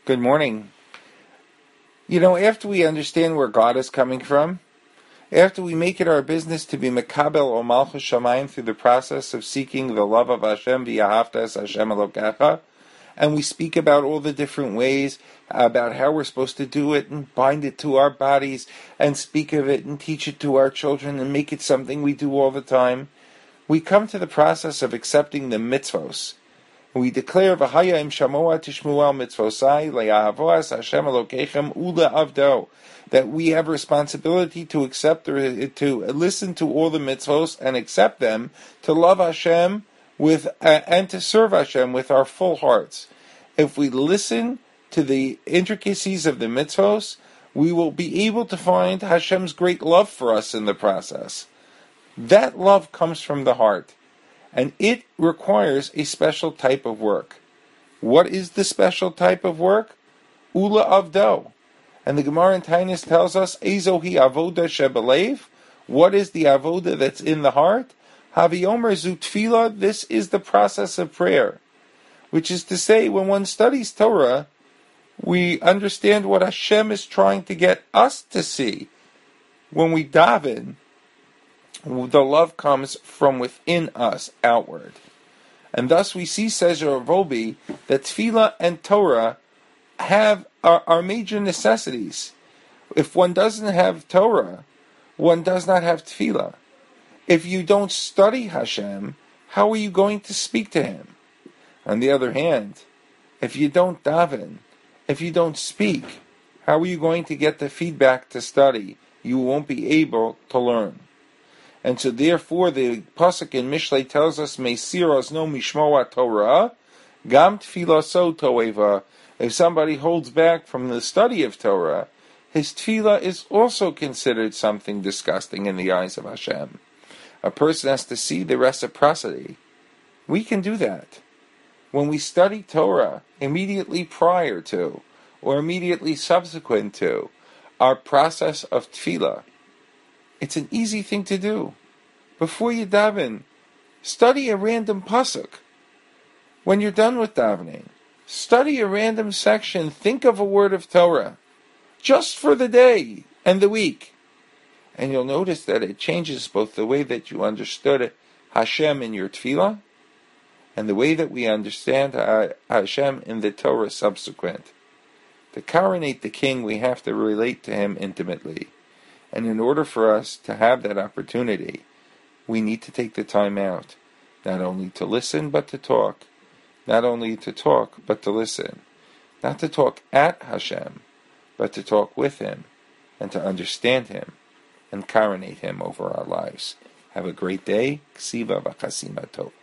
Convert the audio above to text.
Good morning. After we understand where God is coming from, after we make it our business to be Mekabel or Malchus Shamayim through the process of seeking the love of Hashem via Haftas Hashem Elokecha, and we speak about all the different ways about how we're supposed to do it and bind it to our bodies and speak of it and teach it to our children and make it something we do all the time, we come to the process of accepting the mitzvos. We declare V'haya im shamoa tishmuel mitzvosai le'ahavos Hashem Elokechem ule'avdo, that we have a responsibility to accept to listen to all the mitzvos and accept them, to love Hashem and to serve Hashem with our full hearts. If we listen to the intricacies of the mitzvos, we will be able to find Hashem's great love for us in the process. That love comes from the heart, and it requires a special type of work. What is the special type of work? Ula avdo. And the Gemara in Tainus tells us, Ezohi avoda shebelev. What is the avoda that's in the heart? Haviomer zu tefillah. This is the process of prayer. Which is to say, when one studies Torah, we understand what Hashem is trying to get us to see. When we daven, the love comes from within us, outward. And thus we see, says Rav Wolbe, that tefillah and Torah are major necessities. If one doesn't have Torah, one does not have tefillah. If you don't study Hashem, how are you going to speak to Him? On the other hand, if you don't daven, if you don't speak, how are you going to get the feedback to study? You won't be able to learn. And so therefore the Pasuk in Mishlei tells us, Meisiros no mishmoa Torah, gam tefillah so toeva. If somebody holds back from the study of Torah, his tefillah is also considered something disgusting in the eyes of Hashem. A person has to see the reciprocity. We can do that. When we study Torah immediately prior to, or immediately subsequent to, our process of tefillah, it's an easy thing to do. Before you daven, study a random pasuk. When you're done with davening, study a random section. Think of a word of Torah, just for the day and the week. And you'll notice that it changes both the way that you understood Hashem in your tefillah, and the way that we understand Hashem in the Torah subsequent. To coronate the king, we have to relate to him intimately. And in order for us to have that opportunity, we need to take the time out, not only to listen, but to talk. Not only to talk, but to listen. Not to talk at Hashem, but to talk with Him, and to understand Him, and coronate Him over our lives. Have a great day. Ksiva v'chasima tov.